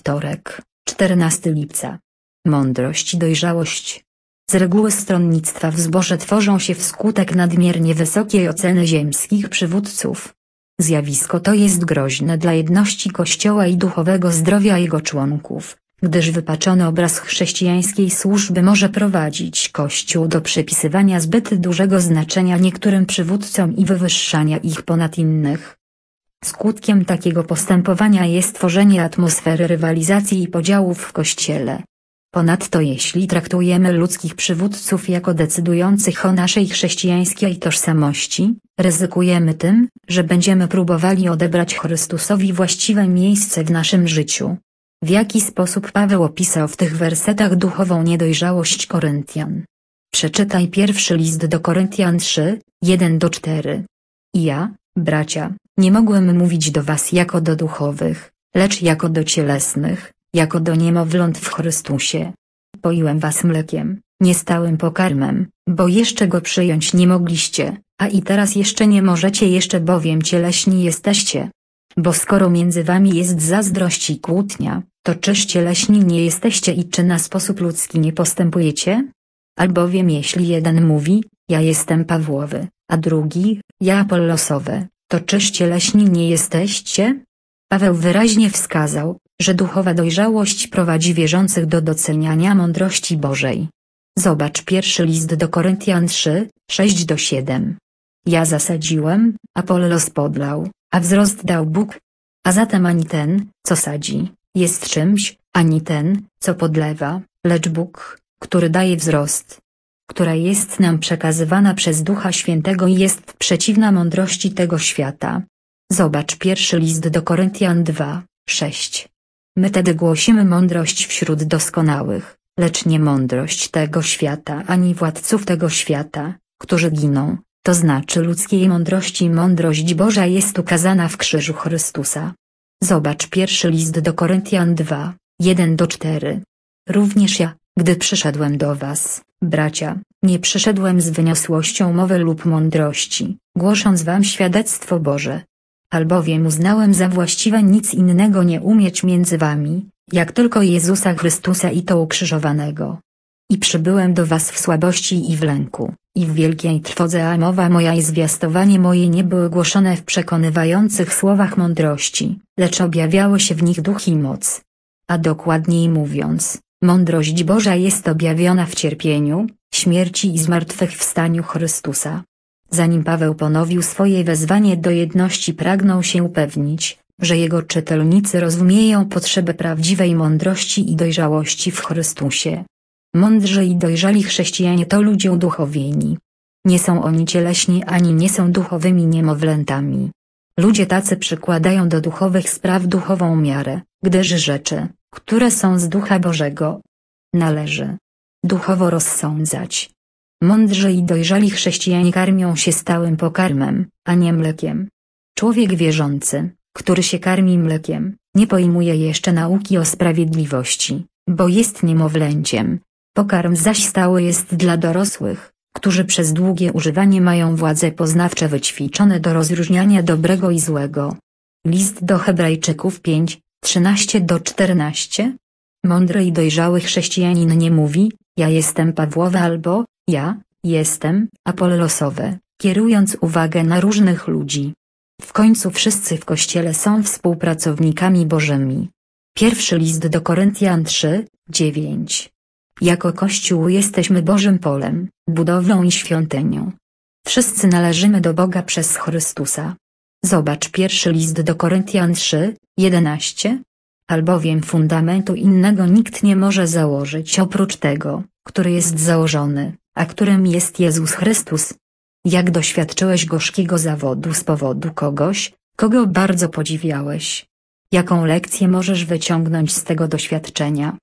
Wtorek, 14 lipca. Mądrość i dojrzałość. Z reguły stronnictwa w zborze tworzą się wskutek nadmiernie wysokiej oceny ziemskich przywódców. Zjawisko to jest groźne dla jedności Kościoła i duchowego zdrowia jego członków, gdyż wypaczony obraz chrześcijańskiej służby może prowadzić Kościół do przypisywania zbyt dużego znaczenia niektórym przywódcom i wywyższania ich ponad innych. Skutkiem takiego postępowania jest tworzenie atmosfery rywalizacji i podziałów w Kościele. Ponadto jeśli traktujemy ludzkich przywódców jako decydujących o naszej chrześcijańskiej tożsamości, ryzykujemy tym, że będziemy próbowali odebrać Chrystusowi właściwe miejsce w naszym życiu. W jaki sposób Paweł opisał w tych wersetach duchową niedojrzałość Koryntian? Przeczytaj pierwszy list do Koryntian 3, 1-4. I ja, bracia, nie mogłem mówić do was jako do duchowych, lecz jako do cielesnych, jako do niemowląt w Chrystusie. Poiłem was mlekiem, nie stałym pokarmem, bo jeszcze go przyjąć nie mogliście, a i teraz jeszcze nie możecie, jeszcze bowiem cieleśni jesteście. Bo skoro między wami jest zazdrość i kłótnia, to czyż cieleśni nie jesteście i czy na sposób ludzki nie postępujecie? Albowiem jeśli jeden mówi, ja jestem Pawłowy, a drugi, ja Apollosowy, to czyż cieleśni nie jesteście? Paweł wyraźnie wskazał, że duchowa dojrzałość prowadzi wierzących do doceniania mądrości Bożej. Zobacz pierwszy list do Koryntian 3, 6-7. Ja zasadziłem, Apollos podlał, a wzrost dał Bóg. A zatem ani ten, co sadzi, jest czymś, ani ten, co podlewa, lecz Bóg, który daje wzrost, która jest nam przekazywana przez Ducha Świętego i jest przeciwna mądrości tego świata. Zobacz pierwszy list do Koryntian 2, 6. My tedy głosimy mądrość wśród doskonałych, lecz nie mądrość tego świata ani władców tego świata, którzy giną, to znaczy ludzkiej mądrości. Mądrość Boża jest ukazana w krzyżu Chrystusa. Zobacz pierwszy list do Koryntian 2, 1-4. Również ja, gdy przyszedłem do was, bracia, nie przyszedłem z wyniosłością mowy lub mądrości, głosząc wam świadectwo Boże. Albowiem uznałem za właściwe nic innego nie umieć między wami, jak tylko Jezusa Chrystusa i to ukrzyżowanego. I przybyłem do was w słabości i w lęku, i w wielkiej trwodze, a mowa moja i zwiastowanie moje nie były głoszone w przekonywających słowach mądrości, lecz objawiały się w nich duch i moc. A dokładniej mówiąc, mądrość Boża jest objawiona w cierpieniu, śmierci i zmartwychwstaniu Chrystusa. Zanim Paweł ponowił swoje wezwanie do jedności, pragnął się upewnić, że jego czytelnicy rozumieją potrzebę prawdziwej mądrości i dojrzałości w Chrystusie. Mądrzy i dojrzali chrześcijanie to ludzie uduchowieni. Nie są oni cieleśni ani nie są duchowymi niemowlętami. Ludzie tacy przykładają do duchowych spraw duchową miarę, gdyż rzeczy, które są z Ducha Bożego, należy duchowo rozsądzać. Mądrzy i dojrzali chrześcijanie karmią się stałym pokarmem, a nie mlekiem. Człowiek wierzący, który się karmi mlekiem, nie pojmuje jeszcze nauki o sprawiedliwości, bo jest niemowlęciem. Pokarm zaś stały jest dla dorosłych, którzy przez długie używanie mają władze poznawcze wyćwiczone do rozróżniania dobrego i złego. List do Hebrajczyków 5, 13-14. Mądry i dojrzały chrześcijanin nie mówi, ja jestem Pawłowy albo, ja jestem Apollosowy, kierując uwagę na różnych ludzi. W końcu wszyscy w Kościele są współpracownikami Bożymi. Pierwszy list do Koryntian 3, 9. Jako Kościół jesteśmy Bożym polem, budowlą i świątynią. Wszyscy należymy do Boga przez Chrystusa. Zobacz pierwszy list do Koryntian 3, 11. Albowiem fundamentu innego nikt nie może założyć oprócz tego, który jest założony, a którym jest Jezus Chrystus. Jak doświadczyłeś gorzkiego zawodu z powodu kogoś, kogo bardzo podziwiałeś? Jaką lekcję możesz wyciągnąć z tego doświadczenia?